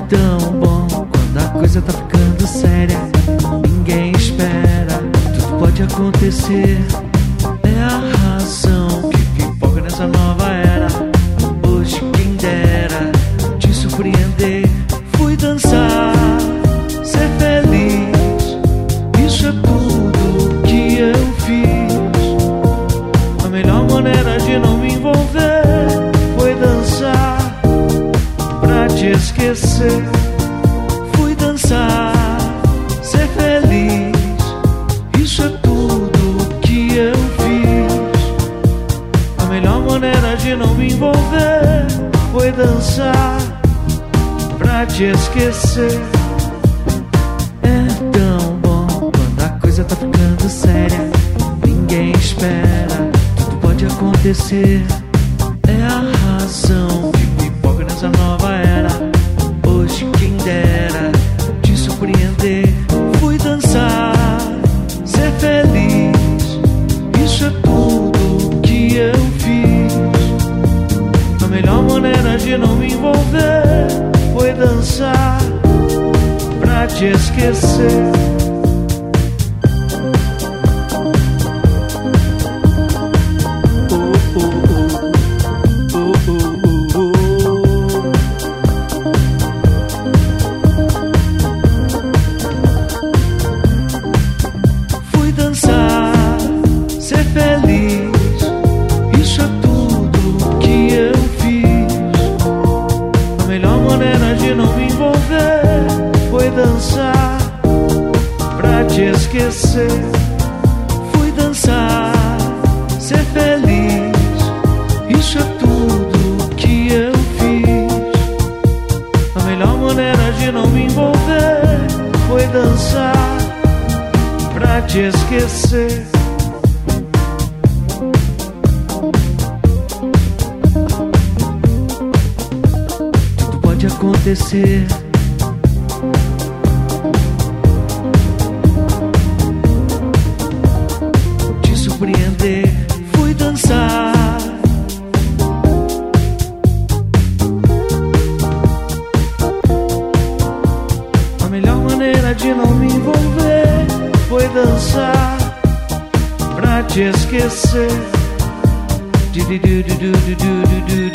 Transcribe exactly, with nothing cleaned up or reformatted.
tão bom quando a coisa tá ficando séria. Ninguém espera, tudo pode acontecer. É a razão que pipoca nessa nova era. Hoje quem dera te surpreender. Fui dançar, ser feliz, isso é tudo que eu fiz. A melhor maneira de não me envolver foi dançar pra te esquecer. Fui dançar, ser feliz, isso é tudo que eu fiz. A melhor maneira de não me envolver foi dançar pra te esquecer. É tão bom quando a coisa tá ficando séria. Ninguém espera, tudo pode acontecer. É a razão que pipoca nessa nova era. Hoje quem dera te surpreender. Fui dançar, ser feliz, isso é tudo que eu fiz. A melhor maneira de não me envolver foi dançar pra te esquecer. Fui dançar, ser feliz, isso é tudo que eu fiz. A melhor maneira de não me envolver foi dançar pra te esquecer. Fui dançar, ser feliz, isso é tudo que eu fiz. A melhor maneira de não me envolver foi dançar pra te esquecer. Tudo pode acontecer. Te surpreender. Fui dançar, a melhor maneira de não me envolver foi dançar pra te esquecer. Du, du, du, du, du, du, du, du.